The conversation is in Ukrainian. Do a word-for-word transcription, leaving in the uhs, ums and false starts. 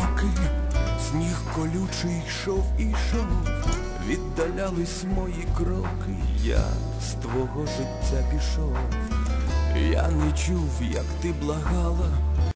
роки, сніг колючий йшов і йшов, віддалялись мої кроки, я з твого життя пішов. Я не чув, як ти благала,